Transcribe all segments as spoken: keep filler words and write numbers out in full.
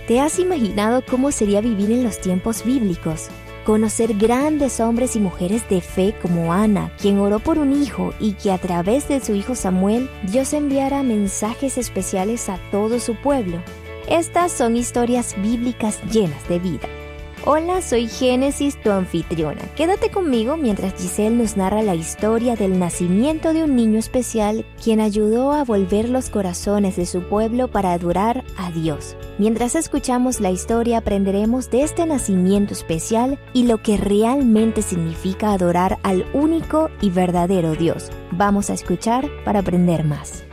¿Te has imaginado cómo sería vivir en los tiempos bíblicos? Conocer grandes hombres y mujeres de fe como Ana, quien oró por un hijo y que a través de su hijo Samuel, Dios enviara mensajes especiales a todo su pueblo. Estas son historias bíblicas llenas de vida. Hola, soy Génesis, tu anfitriona. Quédate conmigo mientras Giselle nos narra la historia del nacimiento de un niño especial quien ayudó a volver los corazones de su pueblo para adorar a Dios. Mientras escuchamos la historia aprenderemos de este nacimiento especial y lo que realmente significa adorar al único y verdadero Dios. Vamos a escuchar para aprender más.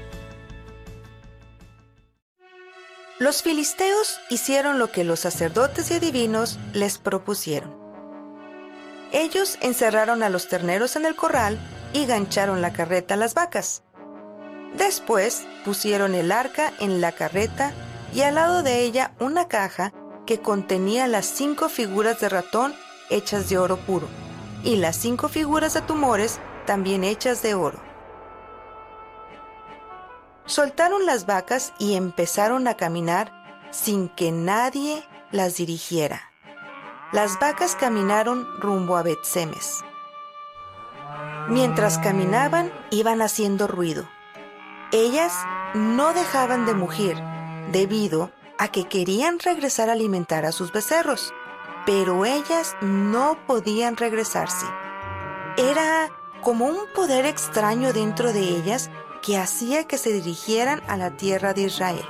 Los filisteos hicieron lo que los sacerdotes y adivinos les propusieron. Ellos encerraron a los terneros en el corral y gancharon la carreta a las vacas. Después pusieron el arca en la carreta y al lado de ella una caja que contenía las cinco figuras de ratón hechas de oro puro y las cinco figuras de tumores también hechas de oro. Soltaron las vacas y empezaron a caminar sin que nadie las dirigiera. Las vacas caminaron rumbo a Bet-Semes. Mientras caminaban, iban haciendo ruido. Ellas no dejaban de mugir, debido a que querían regresar a alimentar a sus becerros, pero ellas no podían regresarse. Era como un poder extraño dentro de ellas que hacía que se dirigieran a la tierra de Israel.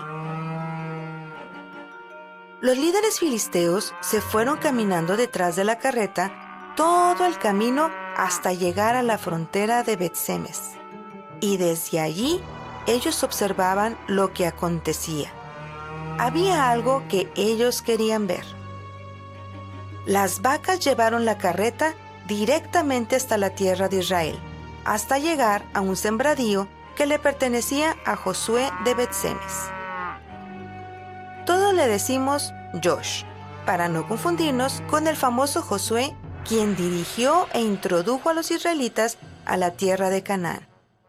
Los líderes filisteos se fueron caminando detrás de la carreta todo el camino hasta llegar a la frontera de Bet-Semes. Y desde allí ellos observaban lo que acontecía. Había algo que ellos querían ver. Las vacas llevaron la carreta directamente hasta la tierra de Israel, hasta llegar a un sembradío que le pertenecía a Josué de Bet-Semes. Todos le decimos Josh, para no confundirnos con el famoso Josué, quien dirigió e introdujo a los israelitas a la tierra de Canaán.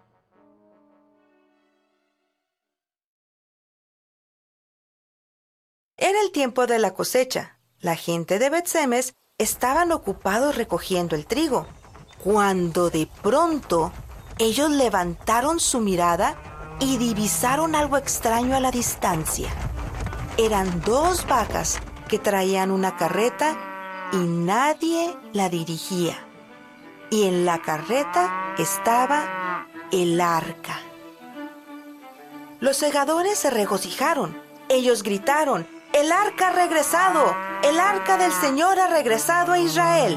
Era el tiempo de la cosecha. La gente de Bet-Semes estaban ocupados recogiendo el trigo, cuando de pronto ellos levantaron su mirada y divisaron algo extraño a la distancia. Eran dos vacas que traían una carreta y nadie la dirigía. Y en la carreta estaba el arca. Los segadores se regocijaron. Ellos gritaron: ¡El arca ha regresado! ¡El arca del Señor ha regresado a Israel!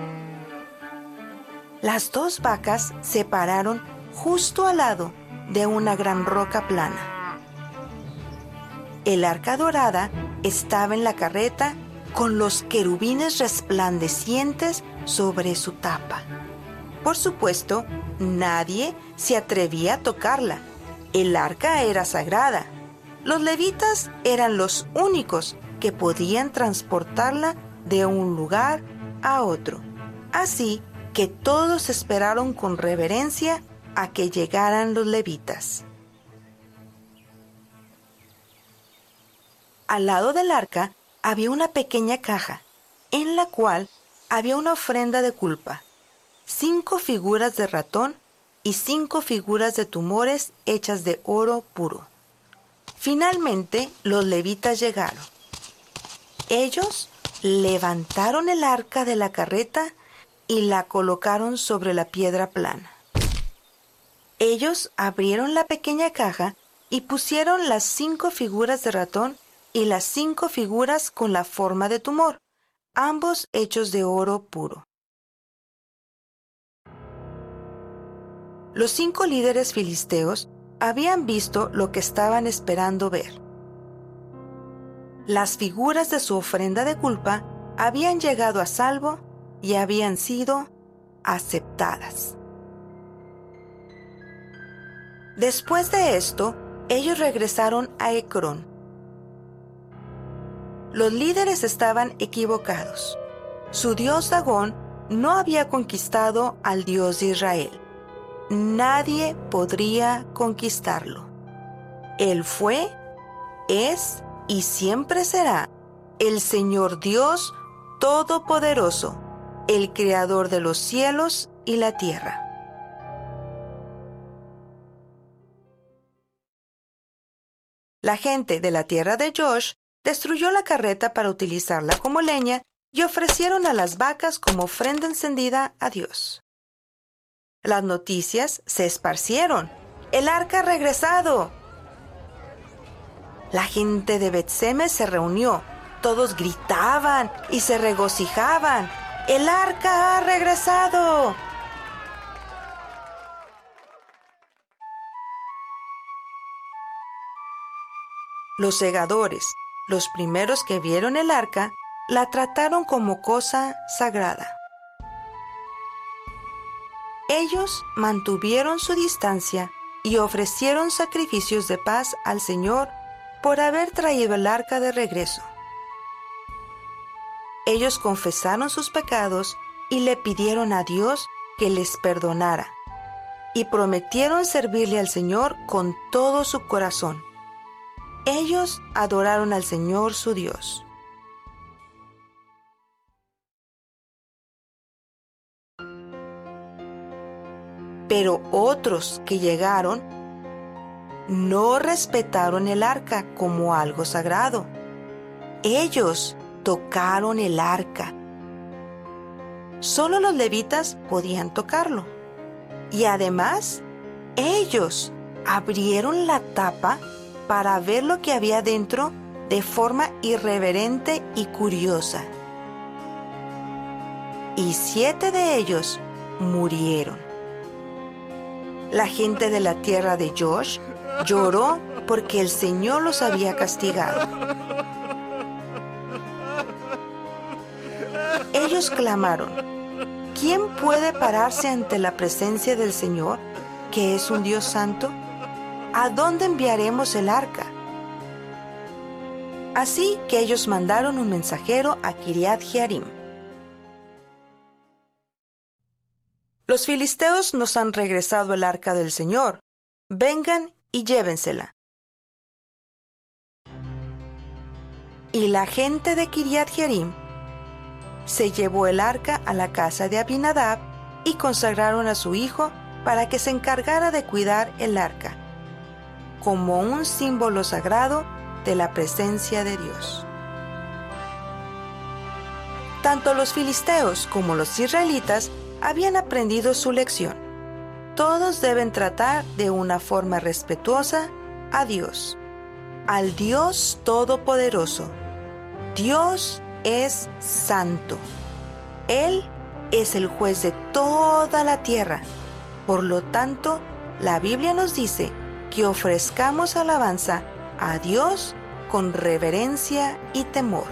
Las dos vacas se pararon justo al lado de una gran roca plana. El arca dorada estaba en la carreta con los querubines resplandecientes sobre su tapa. Por supuesto, nadie se atrevía a tocarla. El arca era sagrada. Los levitas eran los únicos que podían transportarla de un lugar a otro. Así que todos esperaron con reverencia a que llegaran los levitas. Al lado del arca había una pequeña caja, en la cual había una ofrenda de culpa, cinco figuras de ratón y cinco figuras de tumores hechas de oro puro. Finalmente, los levitas llegaron. Ellos levantaron el arca de la carreta y la colocaron sobre la piedra plana. Ellos abrieron la pequeña caja y pusieron las cinco figuras de ratón y las cinco figuras con la forma de tumor, ambos hechos de oro puro. Los cinco líderes filisteos habían visto lo que estaban esperando ver. Las figuras de su ofrenda de culpa habían llegado a salvo y habían sido aceptadas. Después de esto, ellos regresaron a Ecrón. Los líderes estaban equivocados. Su dios Dagón no había conquistado al Dios de Israel. Nadie podría conquistarlo. Él fue, es y siempre será el Señor Dios Todopoderoso, el Creador de los cielos y la tierra. La gente de la tierra de Josh destruyó la carreta para utilizarla como leña y ofrecieron a las vacas como ofrenda encendida a Dios. Las noticias se esparcieron. ¡El arca ha regresado! La gente de Bet-Semes se reunió. Todos gritaban y se regocijaban. ¡El arca ha regresado! Los segadores, los primeros que vieron el arca, la trataron como cosa sagrada. Ellos mantuvieron su distancia y ofrecieron sacrificios de paz al Señor por haber traído el arca de regreso. Ellos confesaron sus pecados y le pidieron a Dios que les perdonara, y prometieron servirle al Señor con todo su corazón. Ellos adoraron al Señor su Dios. Pero otros que llegaron no respetaron el arca como algo sagrado. Ellos tocaron el arca. Solo los levitas podían tocarlo. Y además, ellos abrieron la tapa para ver lo que había dentro de forma irreverente y curiosa. Y siete de ellos murieron. La gente de la tierra de Josh lloró porque el Señor los había castigado. Ellos clamaron: ¿quién puede pararse ante la presencia del Señor, que es un Dios santo? ¿A dónde enviaremos el arca? Así que ellos mandaron un mensajero a Kiriat Jearim. Los filisteos nos han regresado el arca del Señor. Vengan y llévensela. Y la gente de Kiriat Jearim se llevó el arca a la casa de Abinadab y consagraron a su hijo para que se encargara de cuidar el arca, como un símbolo sagrado de la presencia de Dios. Tanto los filisteos como los israelitas habían aprendido su lección. Todos deben tratar de una forma respetuosa a Dios, al Dios Todopoderoso. Dios es santo. Él es el juez de toda la tierra. Por lo tanto, la Biblia nos dice que ofrezcamos alabanza a Dios con reverencia y temor.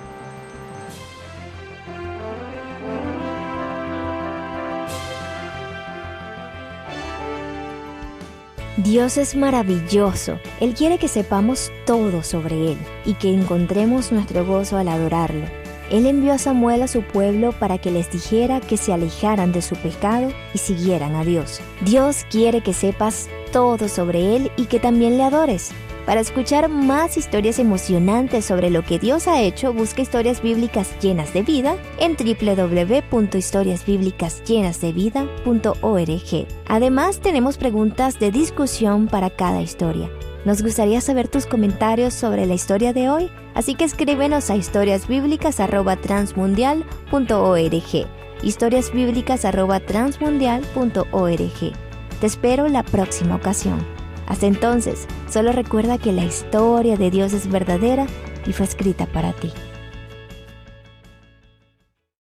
Dios es maravilloso. Él quiere que sepamos todo sobre Él y que encontremos nuestro gozo al adorarlo. Él envió a Samuel a su pueblo para que les dijera que se alejaran de su pecado y siguieran a Dios. Dios quiere que sepas todo sobre Él y que también le adores. Para escuchar más historias emocionantes sobre lo que Dios ha hecho, busca Historias Bíblicas Llenas de Vida en doble u doble u doble u punto historias bíblicas llenas de vida punto org. Además, tenemos preguntas de discusión para cada historia. Nos gustaría saber tus comentarios sobre la historia de hoy, así que escríbenos a historias bíblicas arroba transmundial punto org. historias bíblicas arroba transmundial punto org. Te espero la próxima ocasión. Hasta entonces, solo recuerda que la historia de Dios es verdadera y fue escrita para ti.